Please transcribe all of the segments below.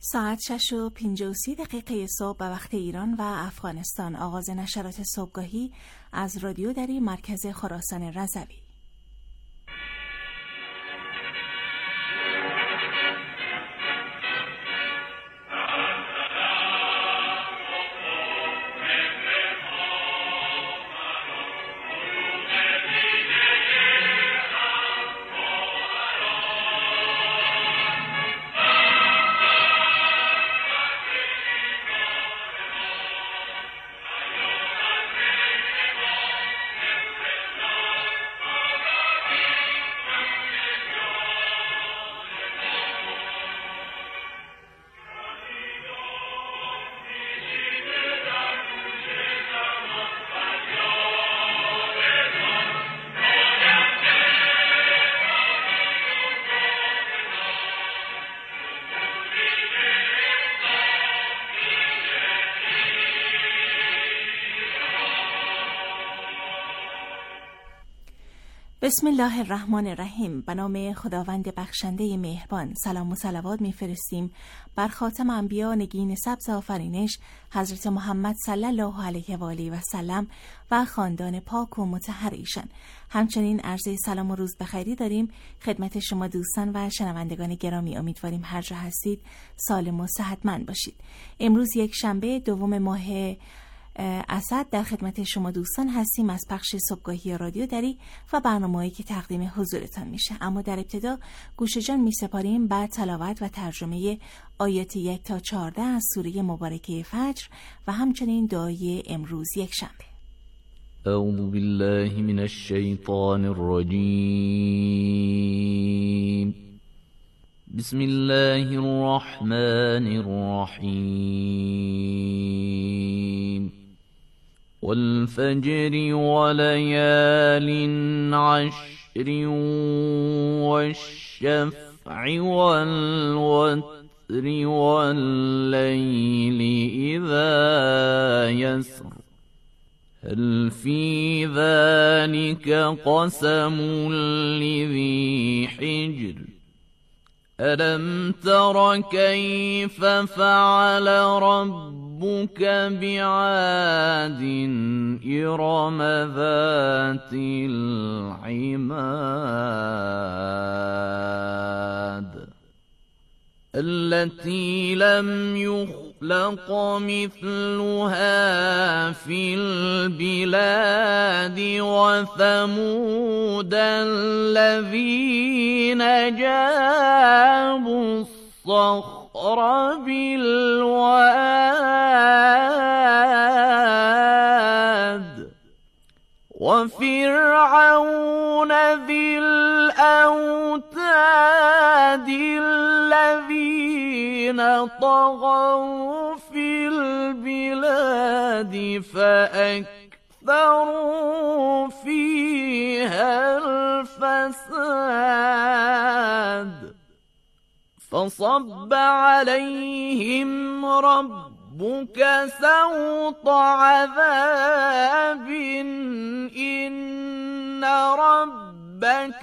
ساعت 6:53 صبح به وقت ایران و افغانستان. آغاز نشرات صبحگاهی از رادیو دری مرکز خراسان رضوی. بسم الله الرحمن الرحیم. به نام خداوند بخشنده مهربان. سلام و صلوات میفرستیم بر خاتم انبیا، نگین سبز آفرینش حضرت محمد صلی الله علیه و آله و سلم و خاندان پاک و مطهر ایشان. همچنین عرض سلام و روز بخیری داریم خدمت شما دوستان و شنوندگان گرامی. امیدواریم هر جا هستید سالم و صحتمند باشید. امروز یک شنبه دوم ماه اسد در خدمت شما دوستان هستیم از پخش صبحگاهی رادیو دری و برنامه‌ای که تقدیم حضورتان میشه. اما در ابتدا گوش جان میسپاریم به تلاوت و ترجمه آیات 1 تا 14 از سوره مبارکه فجر و همچنین دعای امروز یک شنبه. اعوذ بالله من الشیطان الرجیم. بسم الله الرحمن الرحیم. والفجر وليال عشر والشفع والوتر والليل إذا يسر هل في ذلك قسم لذي حجر ألم تر كيف فعل ربك بعاد إرم ذات العماد التي لم يخلق مثلها في البلاد وثمود الذين جابوا الصخر بالواد وفرعون ذي الأوتاد الذين طغوا في البلاد فأكثروا فيها الفساد فصب عليهم ربك سوط عذاب إن ربك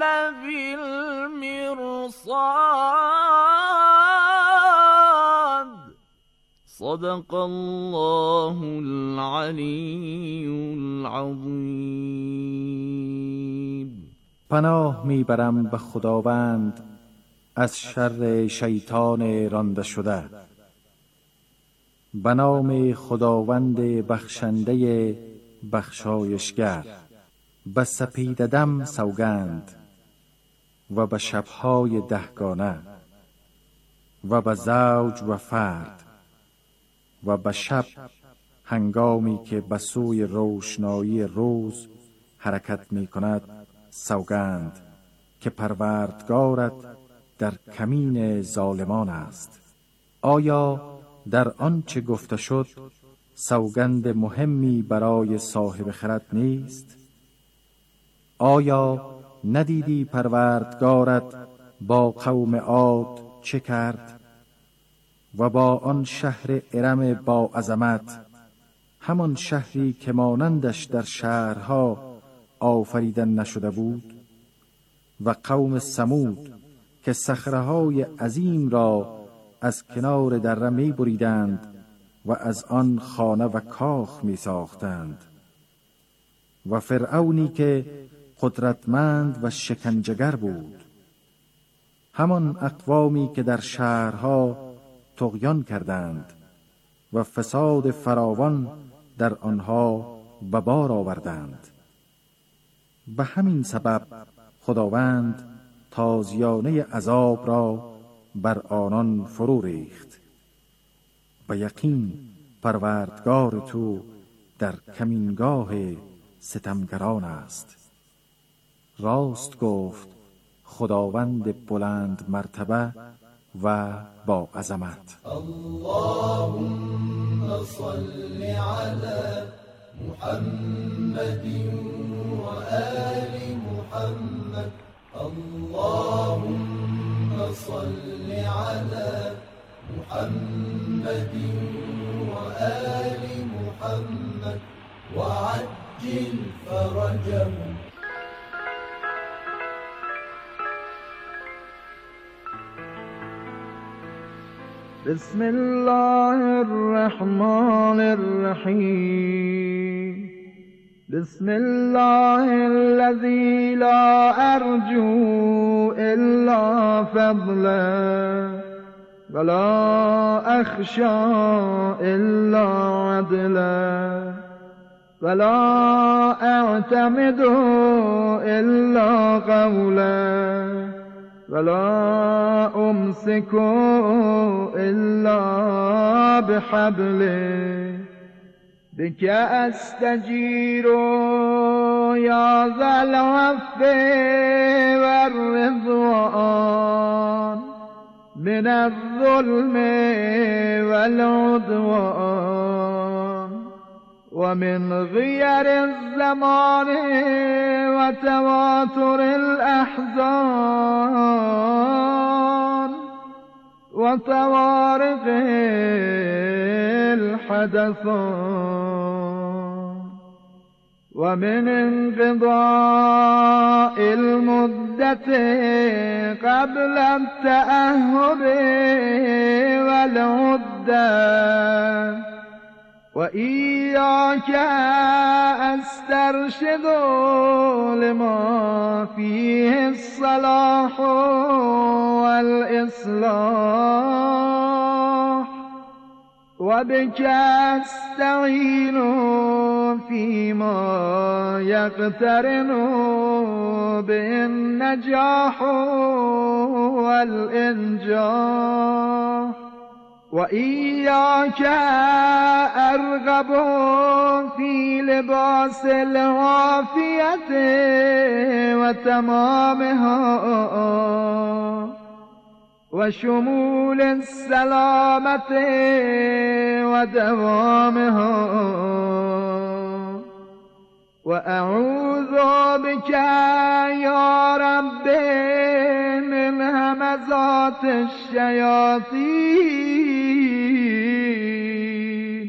لبالمرصاد صدق الله العلی العظیم. پناه میبرم به خداوند از شر شیطان رانده شده. به نام خداوند بخشنده بخشایشگر. به سپید دم سوگند و به شبهای دهگانه و به زوج و فرد و به شب هنگامی که به سوی روشنایی روز حرکت می کند سوگند که پروردگارت در کمین ظالمان است. آیا در آنچه گفته شد سوگند مهمی برای صاحب خرد نیست؟ آیا ندیدی پروردگارت با قوم عاد چه کرد و با آن شهر ارم با عظمت، همان شهری که مانندش در شهرها آفریدن نشده بود، و قوم ثمود که صخره‌های عظیم را از کنار دره می بریدند و از آن خانه و کاخ می ساختند. و فرعونی که قدرتمند و شکنجه‌گر بود، همان اقوامی که در شهرها طغیان کردند و فساد فراوان در آنها به بار آوردند. به همین سبب خداوند تازیانه عذاب را بر آنان فرو ریخت. به یقین پروردگار تو در کمینگاه ستمگران است. راست گفت خداوند بلند مرتبه و با عظمت. اللهم صل علی محمد و آل محمد. اللهم صل علی محمد و آل محمد و عجل فرجهم. بسم الله الرحمن الرحیم. بسم الله الذي لا أرجو إلا فضله ولا أخشى إلا عدله ولا أعتمد إلا قوله ولا أمسك إلا بحبله بك أستجير يا ذا العفو والرضوان من الظلم والعدوان ومن غير الزمان وتواتر الأحزان وطوارق الحدثان ومن انقضاء المدة قبل التأهب والعدة وإياك أسترشد لما فيه الصلاح والإصلاح وبك أستعين فيما يقترن بالنجاح والإنجاح وإياك أرغب في لباس العافية وتمامها وشمول السلامة ودوامها وأعوذ بك يا رب من همزات الشياطين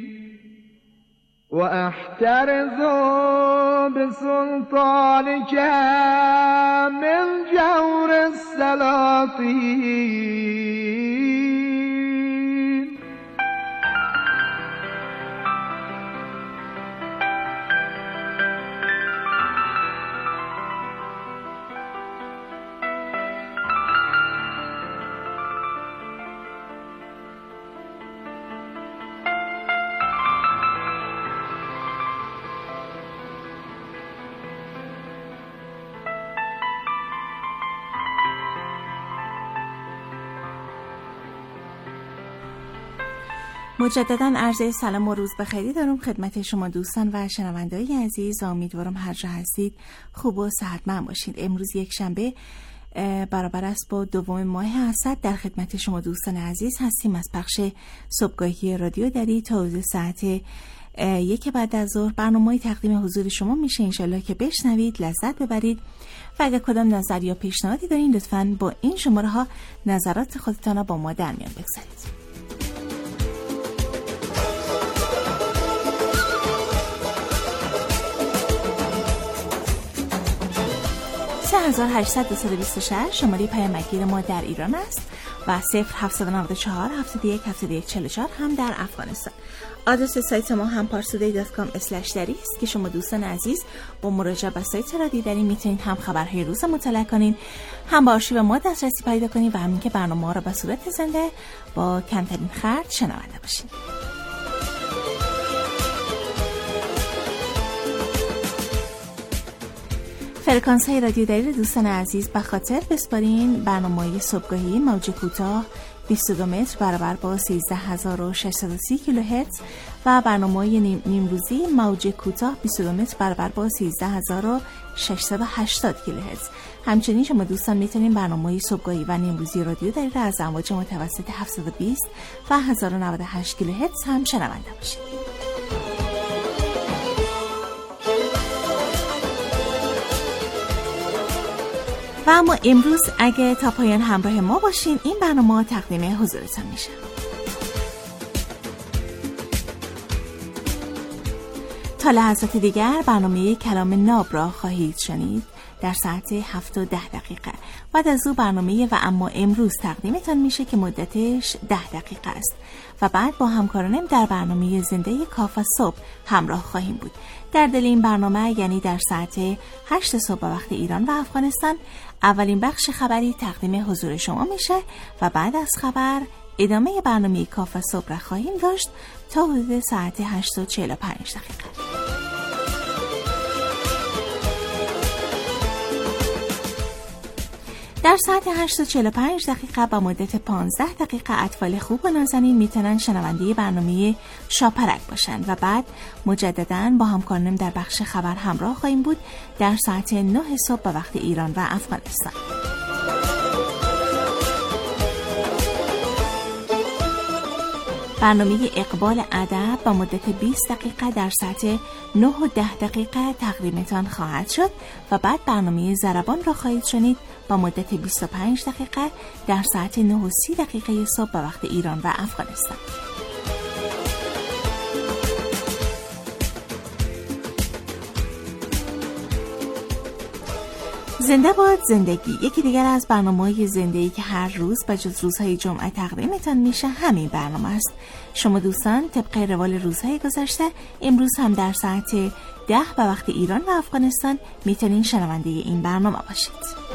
وأحترز بسلطانك من جور السلاطين. مجدداً عرض سلام و روز بخیری دارم خدمت شما دوستان و شنونده‌های عزیز. امیدوارم هر جا هستید خوب و صحتمند باشید. امروز یک شنبه برابر است با 2 ماه اسد. در خدمت شما دوستان عزیز هستیم از پخش صبحگاهی رادیو دری تا حدود ساعت 1 بعد از ظهر. برنامه‌ای تقدیم حضور شما میشه، انشالله که بشنوید، لذت ببرید و اگر کدام نظر یا پیشنهادی دارین لطفاً با این شماره ها نظرات خودتان را با ما در میان بگذارید. 3826 شماره پیامگیر ما در ایران است. و 0794 71 71 44 هم در افغانستان. آدرس سایت ما هم parstoday.com/dari است که شما دوستان عزیز با مراجعه به سایت رادیو دری میتونید هم خبرهای روز مطالعه کنین، هم با آرشیو ما دسترسی پیدا کنین و همین که برنامه را به صورت زنده با کمترین خرج شنونده باشین. فرکانس های رادیو دری دوستان عزیز به خاطر بسپارین. برنامه صبحگاهی موج کوتاه 22 متر برابر با 13630 کیلوهرتز و برنامه نیمروزی موج کوتاه 22 متر برابر با 13680 کیلوهرتز. همچنین شما دوستان میتونین برنامه صبحگاهی و نیمروزی رادیو دری را از امواج متوسط 720 و 1098 کیلوهرتز هم شنونده باشید. و اما امروز اگه تا پایان همراه ما باشین این برنامه تقدیم حضورتان میشه. تا لحظات دیگر برنامه کلام ناب را خواهید شنید در ساعت 7 و 10 دقیقه. بعد از او برنامه و اما امروز تقدیمتان میشه که مدتش 10 دقیقه است و بعد با همکارانم در برنامه زنده کاف صبح همراه خواهیم بود. در دل این برنامه یعنی در ساعت 8 صبح به وقت ایران و افغانستان اولین بخش خبری تقدیم حضور شما میشه و بعد از خبر ادامه برنامه کاف صبح را خواهیم داشت تا حدود ساعت 8 و 45 دقیقه. در ساعت 8 و 45 دقیقه با مدت 15 دقیقه اطفال خوب و نازنین میتونن شنونده برنامه شاپرک باشن و بعد مجدداً با همکارانم در بخش خبر همراه خواهیم بود در ساعت 9 صبح به وقت ایران و افغانستان. برنامه اقبال ادب با مدت 20 دقیقه در ساعت 9 و 10 دقیقه تقدیمتان خواهد شد و بعد برنامه ضربان را خواهید شنید با مدت 25 دقیقه در ساعت 9 و 30 دقیقه صبح به وقت ایران و افغانستان. زنده باد زندگی، یکی دیگر از برنامه‌های زنده‌ای که هر روز به جز روزهای جمعه تقدیمتان میشه همین برنامه است. شما دوستان طبق روال روزهای گذشته امروز هم در ساعت 10 به وقت ایران و افغانستان میتونین شنونده این برنامه باشید.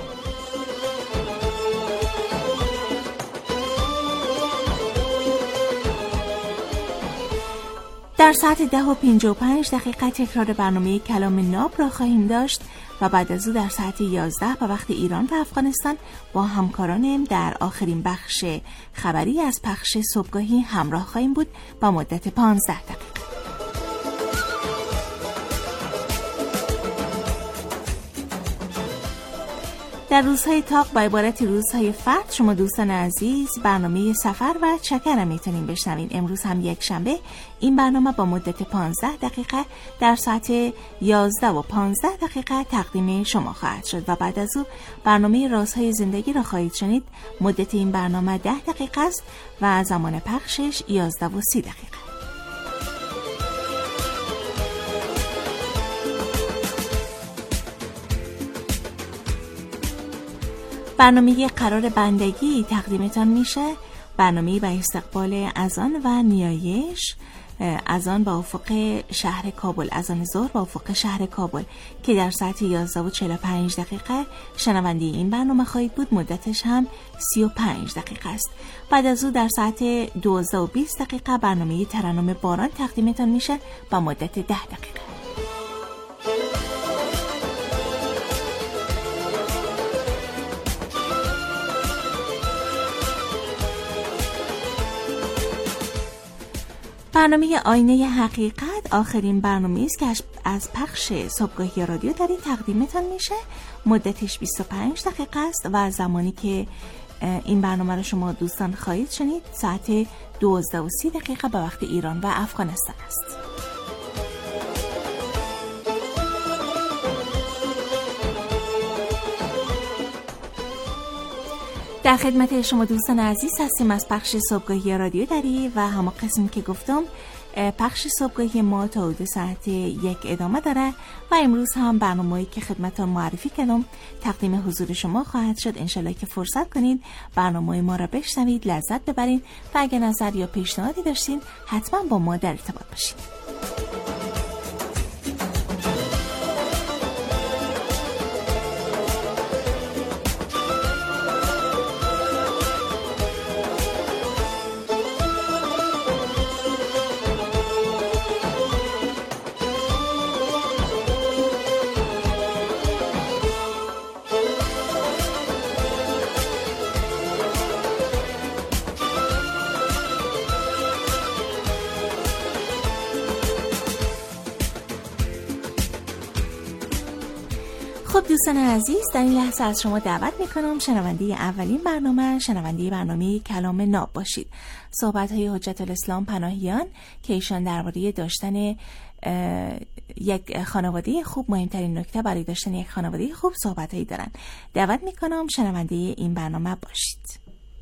در ساعت 10 و 55 دقیقه تکرار برنامه کلام ناب را خواهیم داشت و بعد از او در ساعت 11 به وقت ایران و افغانستان با همکارانم در آخرین بخش خبری از پخش صبحگاهی همراه خواهیم بود با مدت 15 دقیقه. در روزهای تاق با عبارت روزهای فرد شما دوستان عزیز برنامه سفر و چکر میتونین بشنوین. امروز هم یک شنبه این برنامه با مدت 15 دقیقه در ساعت 11 و 15 دقیقه تقدیم شما خواهد شد و بعد از او برنامه رازهای زندگی را خواهید شنید. مدت این برنامه 10 دقیقه است و زمان پخشش 11 و 30 دقیقه. برنامه قرار بندگی تقدیمتان میشه، برنامه به استقبال اذان و نیایش، اذان با افق شهر کابل، اذان ظهر با افق شهر کابل که در ساعت 11 و 45 دقیقه شنونده این برنامه خواهید بود. مدتش هم 35 دقیقه است. بعد از او در ساعت 12 و 20 دقیقه برنامه ترنم باران تقدیمتان میشه با مدت 10 دقیقه. برنامه آینه حقیقت آخرین برنامه است که از پخش صبحگاهی رادیو دری تقدیمتان میشه. مدتش 25 دقیقه است و زمانی که این برنامه رو شما دوستان خواهید شنید ساعت 12 و 30 دقیقه به وقت ایران و افغانستان است. در خدمت شما دوستان عزیز هستیم از پخش صبحگاهی رادیو دری و همه قسمی که گفتم پخش صبحگاهی ما تا حدود ساعت 1 ادامه داره و امروز هم برنامه‌ای که خدمتتون معرفی کردم تقدیم حضور شما خواهد شد. انشالله که فرصت کنید برنامه ما را بشنوید، لذت ببرید و اگر نظر یا پیشنهادی داشتین حتما با ما در ارتباط باشید. خب دوستان عزیز، در این لحظه از شما دعوت میکنم شنونده اولین برنامه کلام ناب باشید. صحبت‌های حجت الاسلام پناهیان که ایشان درباره داشتن یک خانواده خوب، مهمترین نکته برای داشتن یک خانواده خوب صحبت‌هایی دارن. دعوت میکنم شنونده این برنامه باشید.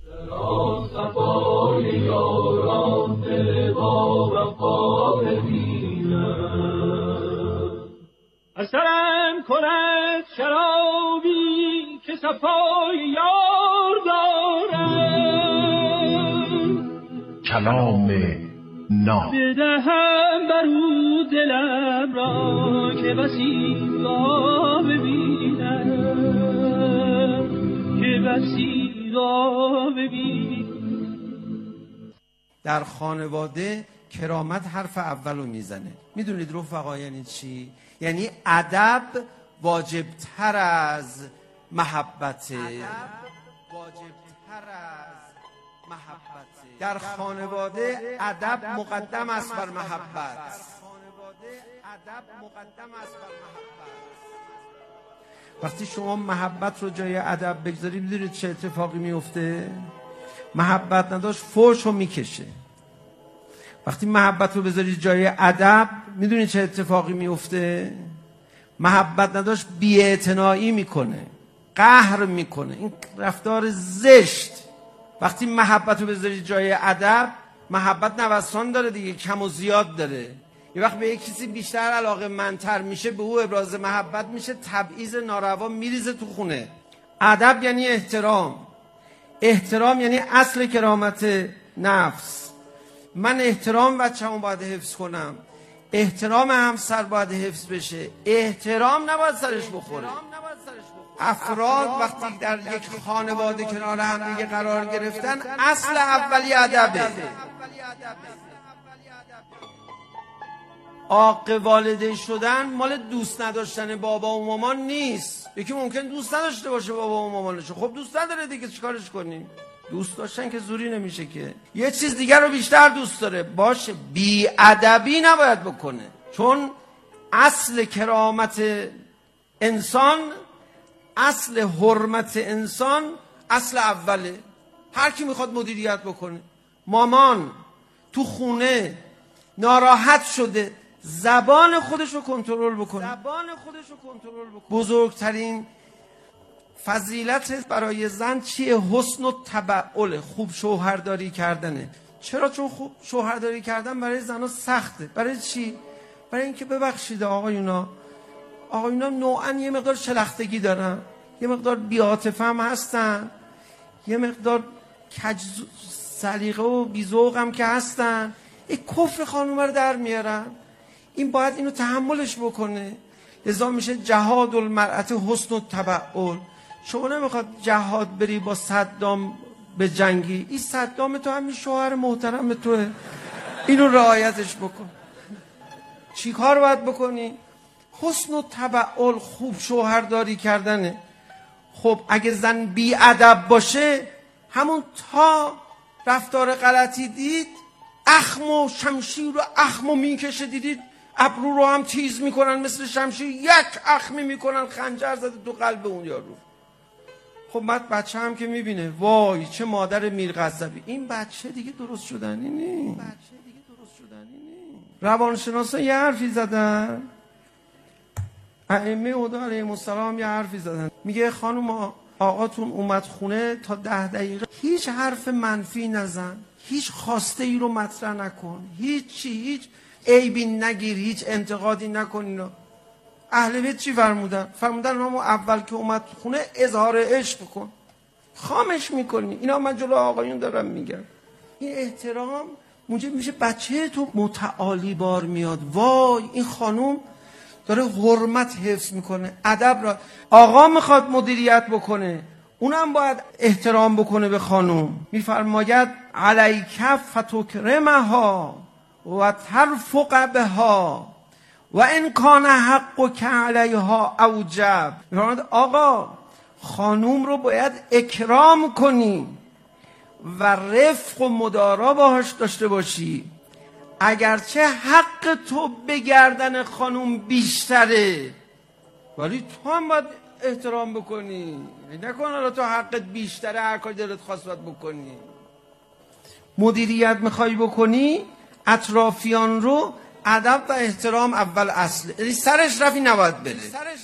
اثرم کند شرابی که صفای یار دارم، کلام ناب بدهم برو دلم را که بسی را ببینم، که بسی را ببینم. در خانواده کرامت حرف اولو میزنه. میدونید رفقا یعنی چی؟ یعنی ادب واجبتر از محبته. در خانواده ادب مقدم است بر محبت. وقتی شما محبت رو جای ادب بگذارید میدونید چه اتفاقی میفته؟ محبت نداشت فحش رو میکشه. وقتی محبت رو بذارید جای ادب میدونید چه اتفاقی میفته؟ محبت نداشت بی‌اعتنایی میکنه، قهر میکنه، این رفتار زشت. وقتی محبت رو بذارید جای ادب، محبت نوسان داره دیگه، کم و زیاد داره. یه وقت به یک کسی بیشتر علاقه منتر میشه، به او ابراز محبت میشه، تبعیض ناروا میریزه تو خونه. ادب یعنی احترام. احترام یعنی اصل کرامت نفس. من احترام بچه‌مو باید حفظ کنم، احترام همسر باید حفظ بشه، احترام نباید سرش بخوره. افراد وقتی در یک خانواده کنار هم دیگه قرار گرفتن، اصل اولی ادبه. عاق والده شدن مال دوست نداشتن بابا و مامان نیست. یکی ممکن دوست نداشته باشه بابا و مامانشو، خب دوست نداره دیگه، چیکارش کنیم؟ دوست داشتن که زوری نمیشه که. یه چیز دیگر رو بیشتر دوست داره، باشه بی ادبی نباید بکنه، چون اصل کرامت انسان، اصل حرمت انسان اصل اوله. هر کی میخواد مدیریت بکنه، مامان تو خونه ناراحت شده، زبان خودش رو کنترل بکنه. بزرگترین فضیلت برای زن چیه؟ حسن و تبعل، خوب شوهرداری کردنه. چرا؟ چون خوب شوهرداری کردن برای زنها سخته. برای چی؟ برای اینکه ببخشید آقایونا نوعا یه مقدار شلختگی دارن، یه مقدار بی‌عاطفه هم هستن، یه مقدار کج سلیقه و بی‌ذوق هم که هستن. این کفر خانومه رو در میارن، این باید اینو تحملش بکنه. لذا میشه جهاد المرأة حسن و تبعل. شما نمیخواد جهاد بری با صدام به جنگی، این صدام تو همین شوهر محترم توه، اینو رعایتش بکن. چی کار باید بکنی؟ حسن و تبعل، خوب شوهرداری کردنه. خب اگه زن بی ادب باشه، همون تا رفتار غلطی دید، اخم و شمشیر و اخم و میکشه، دیدید ابرو رو هم تیز میکنن مثل شمشیر، یک اخمی میکنن، خنجر زده تو قلب اون یارو. خب بعد بچه هم که میبینه وای چه مادر میرغضبی، این بچه دیگه درست شدنی نیست. روانشناسا یه حرفی زدن، ائمه هدا علیهم السلام یه حرفی زدن، میگه خانوما آقاتون اومد خونه تا 10 دقیقه هیچ حرف منفی نزن، هیچ خواسته ای رو مطرح نکن، هیچ عیبی نگیر، هیچ انتقادی نکن. اینا اهل بیت چی فرمودن؟ فرمودن ما اول که اومد خونه اظهار عشق کن. خامش میکنی. اینا من جلو آقایون دارم میگم. این احترام موجب میشه بچه تو متعالی بار میاد. وای این خانوم داره حرمت حفظ میکنه، ادب را. آقا میخواد مدیریت بکنه، اونم باید احترام بکنه به خانوم. میفرماید علیک فتکرمها و ترفق بها و ان کان حقک علیها اوجب. میفرماید آقا خانوم رو باید اکرام کنی و رفق و مدارا باهاش داشته باشی، اگرچه حق تو به گردن خانوم بیشتره، ولی تو هم باید احترام بکنی. نکن حالا تو حقت بیشتره هر کاری دلت خواست باید بکنی. مدیریت میخوای بکنی اطرافیان رو ادب و احترام اول اصله، یعنی سرش رفی نباید بره.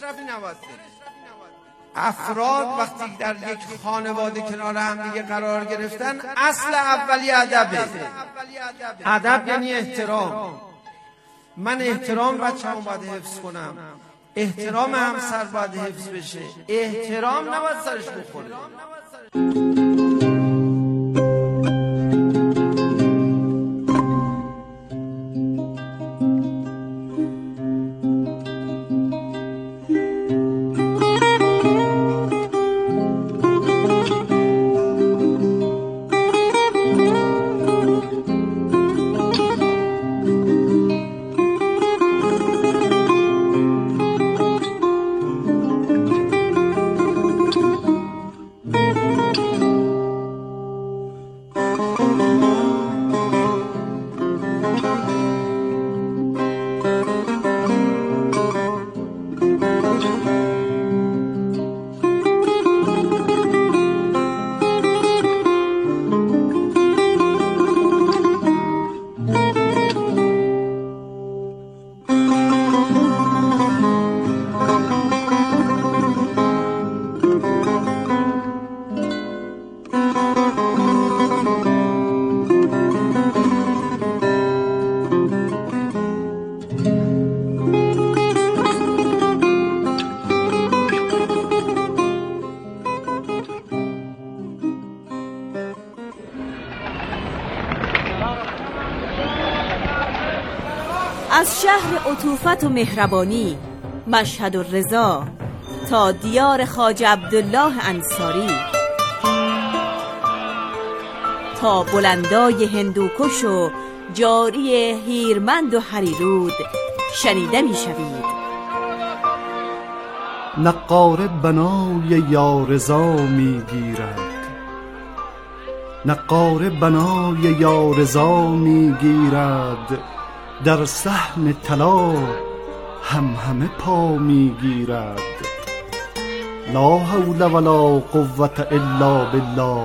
افراد وقتی در یک خانواده کنار هم دیگه قرار گرفتن، اصل اولی ادبه. ادب یعنی احترام. من احترام بچه‌ام باید حفظ کنم، احترام همسر باید حفظ بشه، احترام نباید سرش بخوره. از شهر عطوفت و مهربانی مشهد و رضا تا دیار خواجه عبدالله انصاری، تا بلندای هندوکش و جاری هیرمند و هریرود شنیده می شوید. نقاره بنای یا رضا می گیرد، نقاره بنای یا رضا می گیرد، در صحن طلا همه پا می گیرد. لا حول ولا قوة الا بالله،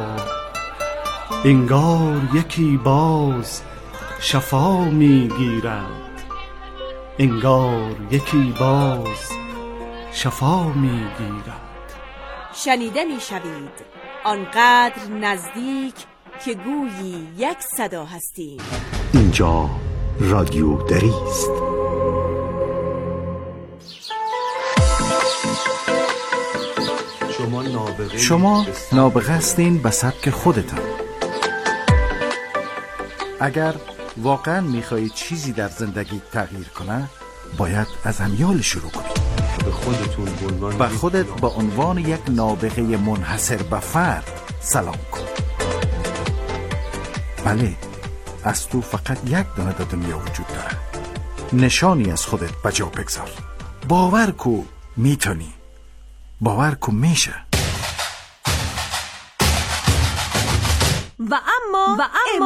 انگار یکی باز شفا می گیرد، انگار یکی باز شفا می گیرد. شنیده می شوید آنقدر نزدیک که گویی یک صدا هستیم. اینجا رادیو دری است. شما نابغه هستین به سبک خودتان. اگر واقعا میخواهید چیزی در زندگی تغییر کنه، باید از امیال شروع کنید. به خودت به عنوان یک نابغه منحصر به فرد سلام کن. بله، از تو فقط یک دانه در دنیا وجود داره. نشانی از خودت بجا بگذار. باور کو میتونی، باور کو میشه. و اما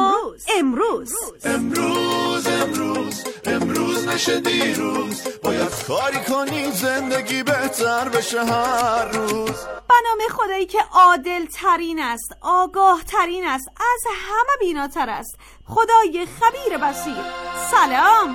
امروز نشه دیروز، باید کاری کنی زندگی بهتر بشه هر روز. به نام خدایی که عادل ترین است، آگاه ترین است، از همه بیناتر است، خدای خبیر بصیر. سلام.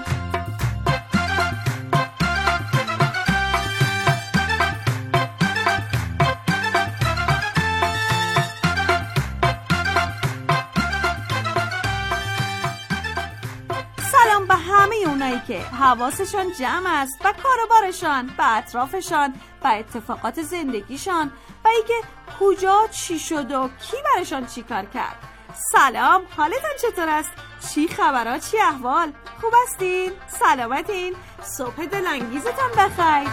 همه اونایی که حواسشان جمع است و کاروبارشان به اطرافشان و اتفاقات زندگیشان و اینکه کجا چی شد و کی برشان چی کار کرد. سلام، حالتان چطور است؟ چی خبرها؟ چی احوال؟ خوب هستین؟ سلامتین؟ صبح دلانگیزتان بخیر.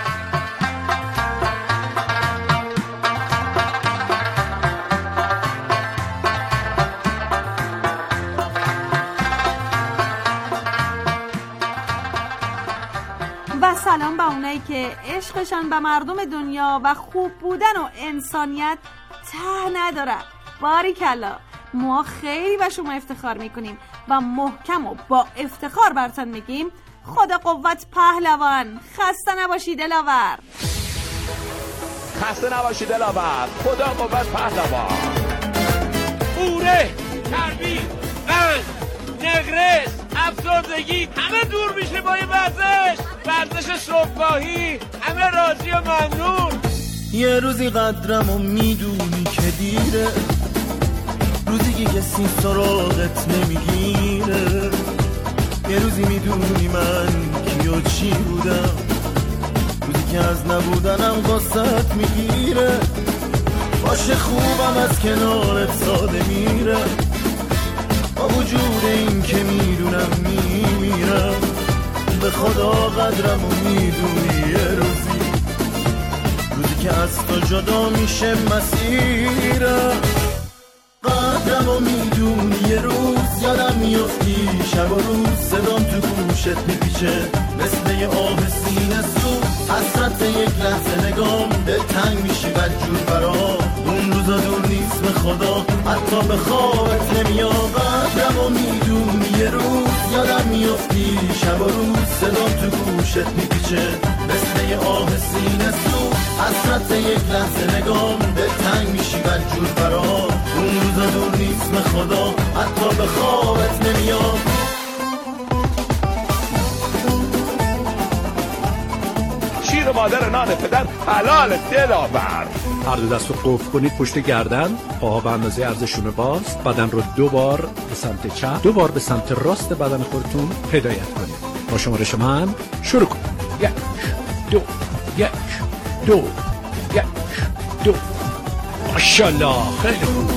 و سلام به اونایی که عشقشان به مردم دنیا و خوب بودن و انسانیت ته نداره. باریکلا، ما خیلی به شما افتخار میکنیم و محکم و با افتخار براتون میگیم خدا قوت پهلوان. خسته نباشید دلاور. خسته نباشید دلاور. خدا قوت پهلوان. اوره، چربی، قند، نقرس، افسردگی همه دور میشه با این ورزش صبحگاهی. همه راضی و ممنون. یه روزی قدرمو میدونی که دیره، روزی که کسی سراغت نمیگیره. یه روزی میدونی من کی و چی بودم، روزی که از نبودنم قصت میگیره. باشه خوبم از کنارت ساده میره، با وجود این که میدونم میمیرم. به خدا قدرمو میدونی یه روزی که از تو جدا میشه مسیرم. قدرمو میدونی یه روز یادم میفتی، شب و روز صدام تو گوشت میپیچه مثل یه آب سینه سوز. حسرت یک لحظه نگام دلتنگ میشی بدجور برا. اون روزا دور نیست به خدا، حتی به خوابت نمیاد. قدرمو میدونی یه روز یادم میفتی، شب و روز صدام تو گوشت میپیچه مثل یه آب سینه سوز. حسرت یک لحظه نگام دلتنگ میشی بدجور برا. اون روزا دور نیست به خدا، حتی به خوابت نمیاد. شیر مادر نان پدر حلال دلاور. هر دو دست رو قفل کنید پشت گردن، پاها به اندازه عرضشون باز، بدن رو 2 بار به سمت چپ 2 بار به سمت راست بدن خودتون هدایت کنید. با شمارش من شروع کنید. 1 2 1 2 1 2. ماشاءالله، خیلی خوب.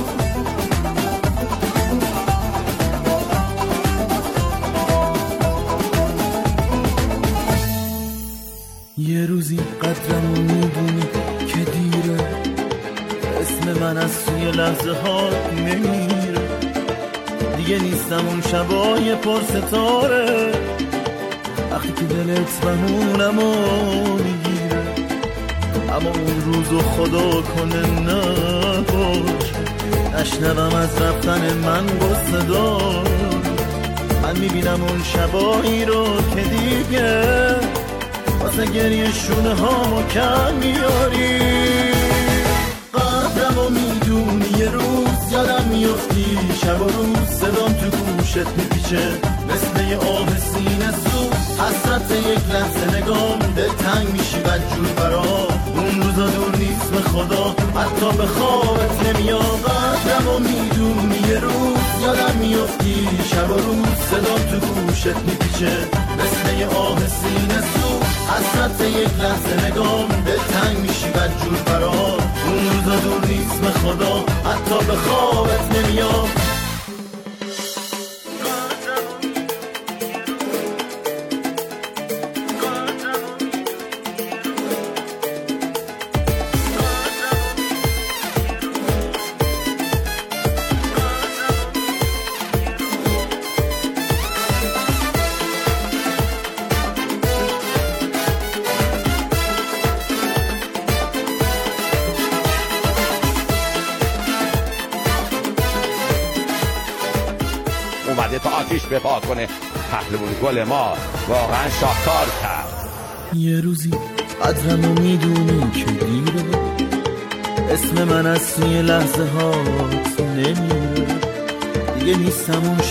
یه روزی قدرمو میدونی که دیره، اسم من از توی لحظه ها نمیره. دیگه نیستم اون شبای پر ستاره، وقتی که دلت بمونمو میگیره. اما اون روزو خدا کنه نباش، نشنوم از رفتن من غصه دار. من میبینم اون شبایی رو که دیگه واسه گریه شونه هامو کم میاری. قدرمو میدونی یه روز یادم میفتی، شب و روز صدام تو گوشت میپیچه مثل یه آب سینه سوز. حسرت یک لحظه نگام دلتنگ میشی بدجور برا. اون روزا دور نیست به خدا، حتی به خوابت نمیاد. قدرمو میدونی یه روز یادم میفتی، شب و روز صدام تو گوشت میپیچه مثل یه آب سینه سوز. حسرت یک لحظه نگام دلتنگ میشی بدجور برا. اون روزا دور نیست به خدا، حتی به خوابت نمیاد. اومده تا آتیش بپا کنه. پهلوان گل ما واقعا شاهکار کرد. یه روزی قدرمو میدونی که دیره، اسم من از توی لحظه هات نمیره. دیگه نیستم اون